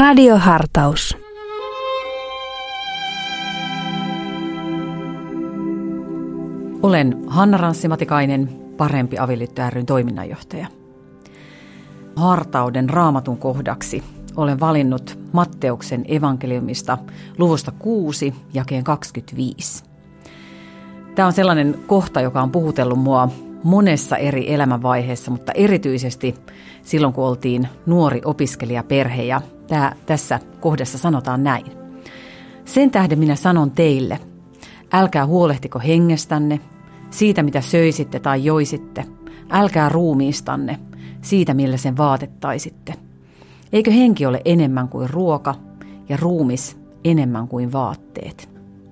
Radiohartaus. Olen Hanna Ranssi-Matikainen, Parempi avioliitto ry:n toiminnanjohtaja. Hartauden Raamatun kohdaksi olen valinnut Matteuksen evankeliumista luvusta 6, jakeen 25. Tämä on sellainen kohta, joka on puhutellut mua monessa eri elämänvaiheessa, mutta erityisesti silloin, kun oltiin nuori opiskelijaperhe. Ja tässä kohdassa sanotaan näin. Sen tähden minä sanon teille, älkää huolehtiko hengestänne, siitä mitä söisitte tai joisitte, älkää ruumiistanne, siitä millä sen vaatettaisitte. Eikö henki ole enemmän kuin ruoka ja ruumis enemmän kuin vaatteet?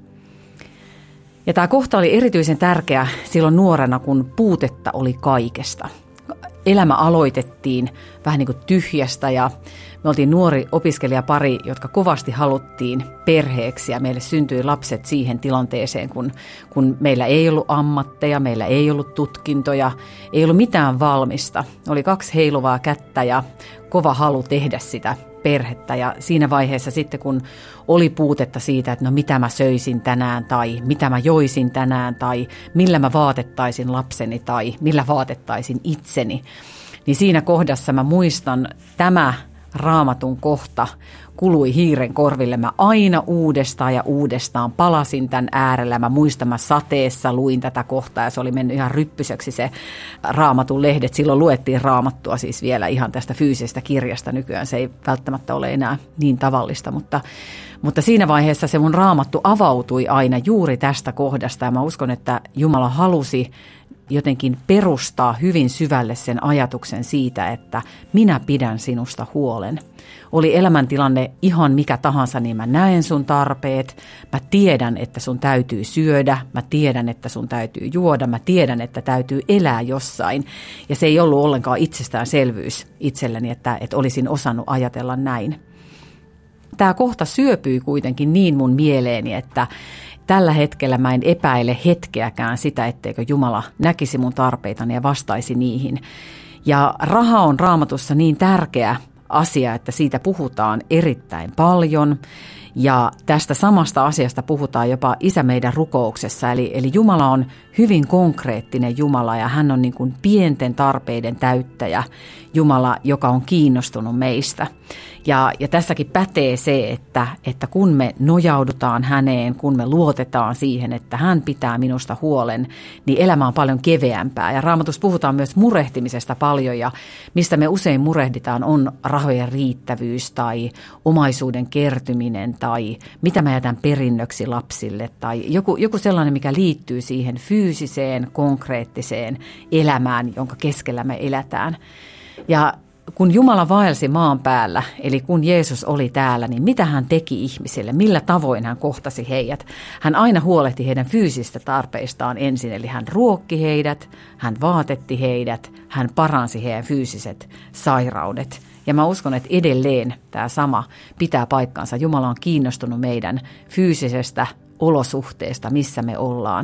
Ja tämä kohta oli erityisen tärkeä silloin nuorena, kun puutetta oli kaikesta. Elämä aloitettiin vähän niin kuin tyhjästä ja me oltiin nuori opiskelijapari, jotka kovasti haluttiin perheeksi ja meille syntyi lapset siihen tilanteeseen, kun meillä ei ollut ammatteja, meillä ei ollut tutkintoja, ei ollut mitään valmista. Oli 2 heiluvaa kättä ja kova halu tehdä sitä perhettä ja siinä vaiheessa sitten, kun oli puutetta siitä, että no mitä mä söisin tänään tai mitä mä joisin tänään tai millä mä vaatettaisin lapseni tai millä vaatettaisin itseni, niin siinä kohdassa mä muistan tämä Raamatun kohta kului hiiren korville. Mä aina uudestaan ja uudestaan palasin tämän äärellä. Mä muistan, mä sateessa luin tätä kohtaa ja se oli mennyt ihan ryppyseksi se Raamatun lehdet. Silloin luettiin Raamattua siis vielä ihan tästä fyysisestä kirjasta. Nykyään se ei välttämättä ole enää niin tavallista, mutta siinä vaiheessa se mun Raamattu avautui aina juuri tästä kohdasta ja mä uskon, että Jumala halusi jotenkin perustaa hyvin syvälle sen ajatuksen siitä, että minä pidän sinusta huolen. Oli elämäntilanne ihan mikä tahansa, niin mä näen sun tarpeet, mä tiedän, että sun täytyy syödä, mä tiedän, että sun täytyy juoda, mä tiedän, että täytyy elää jossain. Ja se ei ollut ollenkaan itsestäänselvyys itselleni, että olisin osannut ajatella näin. Tämä kohta syöpyi kuitenkin niin mun mieleeni, että tällä hetkellä mä en epäile hetkeäkään sitä, etteikö Jumala näkisi mun tarpeitani ja vastaisi niihin. Ja raha on Raamatussa niin tärkeä asia, että siitä puhutaan erittäin paljon. Ja tästä samasta asiasta puhutaan jopa Isä meidän rukouksessa. Eli Jumala on hyvin konkreettinen Jumala ja hän on niin kuin pienten tarpeiden täyttäjä Jumala, joka on kiinnostunut meistä. Ja tässäkin pätee se, että kun me nojaudutaan häneen, kun me luotetaan siihen, että hän pitää minusta huolen, niin elämä on paljon keveämpää. Ja Raamatussa puhutaan myös murehtimisesta paljon ja mistä me usein murehditaan on rahojen riittävyys tai omaisuuden kertyminen tai mitä mä jätän perinnöksi lapsille tai joku sellainen, mikä liittyy siihen fyysiseen, konkreettiseen elämään, jonka keskellä me eletään. Ja kun Jumala vaelsi maan päällä, eli kun Jeesus oli täällä, niin mitä hän teki ihmisille? Millä tavoin hän kohtasi heidät? Hän aina huolehti heidän fyysistä tarpeistaan ensin, eli hän ruokki heidät, hän vaatetti heidät, hän paransi heidän fyysiset sairaudet. Ja mä uskon, että edelleen tämä sama pitää paikkansa. Jumala on kiinnostunut meidän fyysisestä olosuhteesta, missä me ollaan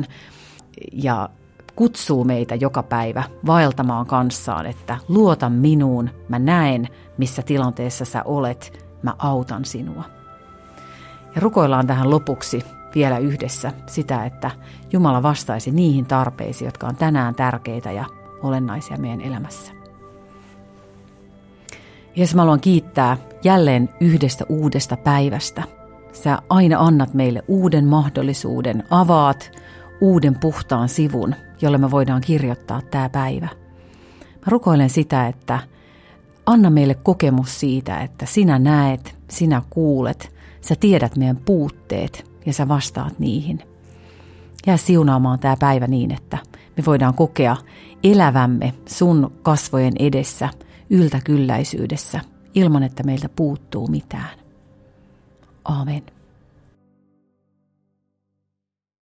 ja kutsuu meitä joka päivä vaeltamaan kanssaan, että luota minuun, mä näen, missä tilanteessa sä olet, mä autan sinua. Ja rukoillaan tähän lopuksi vielä yhdessä sitä, että Jumala vastaisi niihin tarpeisiin, jotka on tänään tärkeitä ja olennaisia meidän elämässä. Jeesus, mä haluan kiittää jälleen yhdestä uudesta päivästä. Sä aina annat meille uuden mahdollisuuden, avaat uuden puhtaan sivun, jolle me voidaan kirjoittaa tämä päivä. Mä rukoilen sitä, että anna meille kokemus siitä, että sinä näet, sinä kuulet, sä tiedät meidän puutteet ja sä vastaat niihin. Jää siunaamaan tämä päivä niin, että me voidaan kokea elävämme sun kasvojen edessä yltäkylläisyydessä ilman, että meiltä puuttuu mitään. Aamen.